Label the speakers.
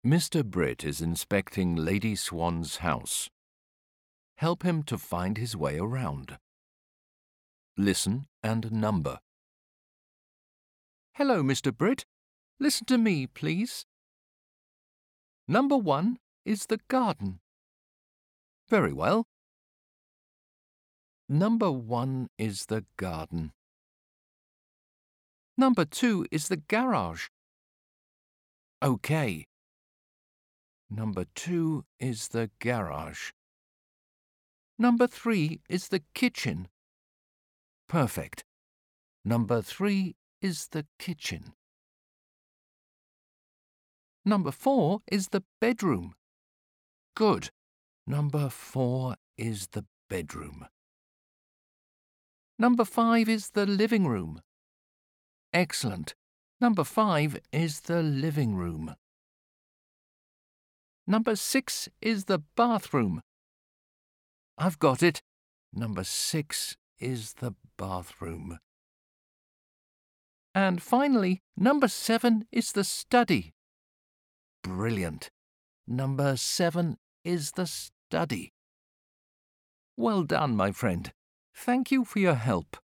Speaker 1: Mr. Britt is inspecting Lady Swan's house. Help him to find his way around. Listen and number. Hello, Mr. Britt. Listen to me, please. Number 1 is the garden. Very well. Number 1 is the garden. Number 2 is the garage. OK. Number 2 is the garage. Number 3 is the kitchen. Perfect. Number 3 is the kitchen. Number 4 is the bedroom. Good. Number 4 is the bedroom. Number 5 is the living room. Excellent. Number 5 is the living room. Number 6 is the bathroom. I've got it. Number 6 is the bathroom. And finally, number 7 is the study. Brilliant. Number 7 is the study. Well done, my friend. Thank you for your help.